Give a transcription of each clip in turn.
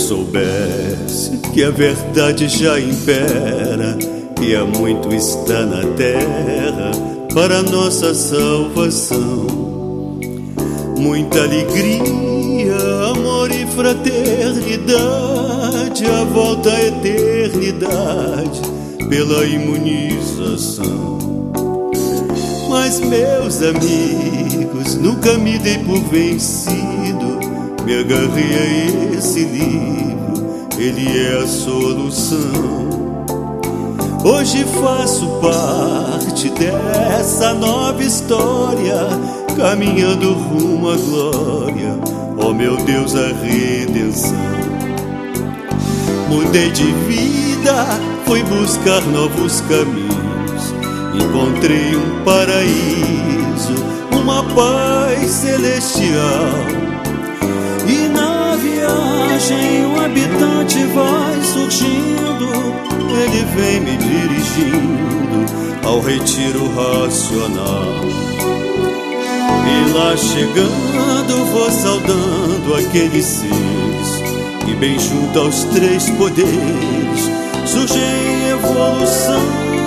soubesse que a verdade já impera, que há muito está na terra para nossa salvação. Muita alegria, amor e fraternidade, a volta à eternidade pela imunização. Mas, meus amigos, nunca me dei por vencido, me agarrei a esse livro, ele é a solução. Hoje faço parte dessa nova história, caminhando rumo à glória, ó meu Deus, a redenção. Mudei de vida, fui buscar novos caminhos, encontrei um paraíso, uma paz celestial. E na viagem um habitante vai surgindo, ele vem me dirigindo ao retiro racional. E lá chegando vou saudando aqueles seres que bem junto aos três poderes surgem em evolução.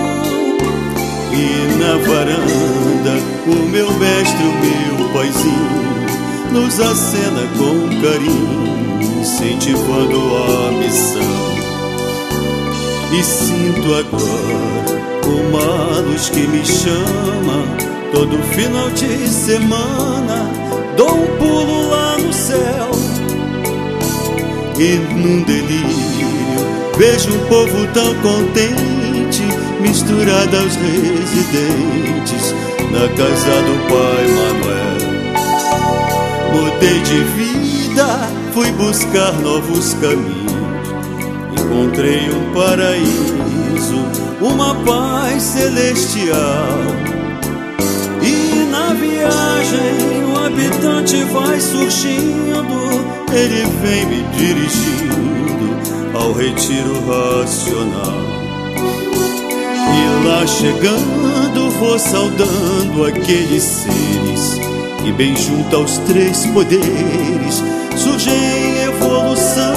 E na varanda o meu mestre, o meu paizinho, nos acena com carinho, incentivando a missão. E sinto agora uma luz que me chama, todo final de semana dou um pulo lá no céu. E num delírio vejo um povo tão contente, misturado aos residentes na casa do Pai Manuel. Mudei de vida, fui buscar novos caminhos, encontrei um paraíso, uma paz celestial. E na viagem o habitante vai surgindo, ele vem me dirigindo ao retiro racional. E lá chegando vou saudando aqueles seres que bem junto aos três poderes surgem em evolução.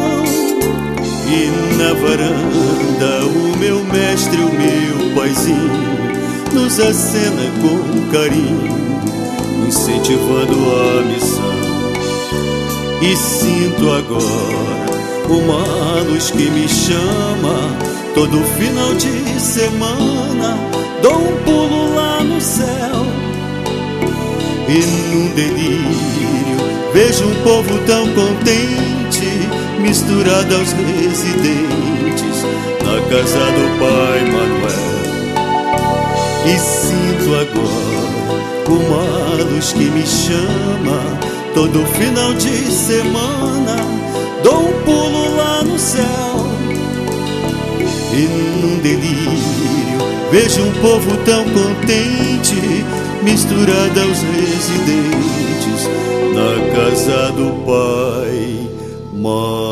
E na varanda o meu mestre, o meu paizinho, nos acena com carinho, incentivando a missão. E sinto agora uma luz que me chama, todo final de semana dou um pulo lá no céu. E num delírio vejo um povo tão contente, misturado aos residentes na casa do Pai Manuel. E sinto agora uma luz que me chama, todo final de semana dou um pulo lá no céu. E num delírio vejo um povo tão contente, misturado aos residentes na casa do Pai Manuel.